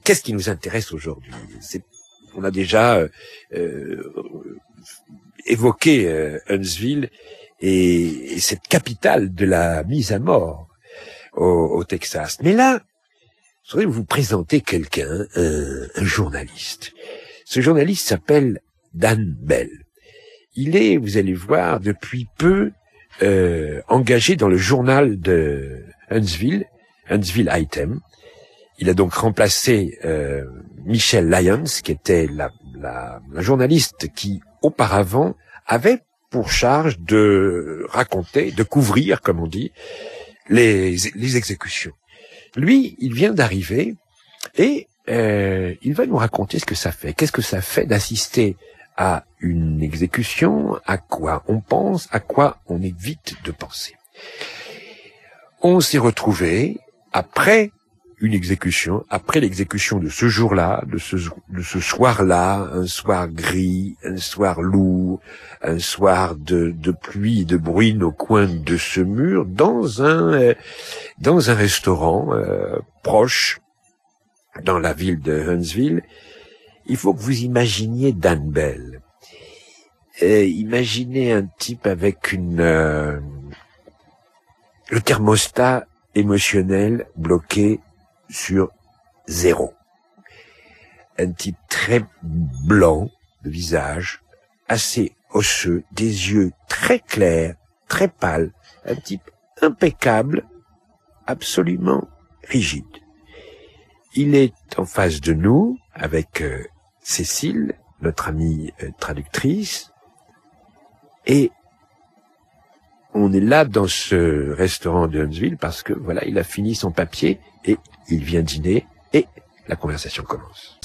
qu'est-ce qui nous intéresse aujourd'hui? On a déjà évoqué Huntsville et cette capitale de la mise à mort au Texas. Mais là, je voudrais vous présenter quelqu'un, un journaliste. Ce journaliste s'appelle Dan Bell. Il est, vous allez voir, depuis peu engagé dans le journal de Huntsville Item. Il a donc remplacé Michelle Lyons, qui était la journaliste qui, auparavant, avait pour charge de raconter, de couvrir, comme on dit, les exécutions. Lui, il vient d'arriver et il va nous raconter ce que ça fait. Qu'est-ce que ça fait d'assister à une exécution, à quoi on pense, à quoi on évite de penser. On s'est retrouvés après une exécution, après l'exécution de ce jour-là, de ce soir-là, un soir gris, un soir lourd, un soir de pluie et de bruine au coin de ce mur, dans un restaurant proche, dans la ville de Huntsville. Il faut que vous imaginiez Dan Bell. Imaginez un type avec le thermostat émotionnel bloqué sur 0. Un type très blanc de visage, assez osseux, des yeux très clairs, très pâles, un type impeccable, absolument rigide. Il est en face de nous avec Cécile, notre amie traductrice, et on est là dans ce restaurant de Huntsville parce que voilà, il a fini son papier et il vient dîner et la conversation commence.